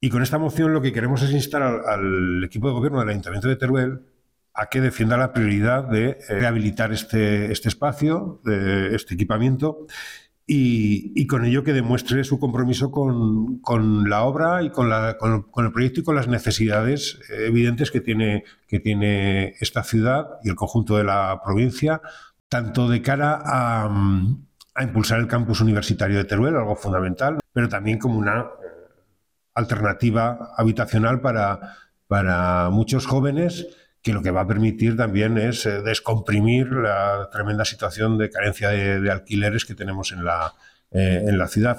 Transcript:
Y con esta moción lo que queremos es instar al equipo de gobierno del Ayuntamiento de Teruel a que defienda la prioridad de rehabilitar este espacio, este equipamiento, y con ello que demuestre su compromiso con la obra y con el proyecto y con las necesidades evidentes que tiene esta ciudad y el conjunto de la provincia, tanto de cara a impulsar el campus universitario de Teruel, algo fundamental, pero también como una alternativa habitacional para muchos jóvenes, que lo que va a permitir también es descomprimir la tremenda situación de carencia de alquileres que tenemos en la ciudad.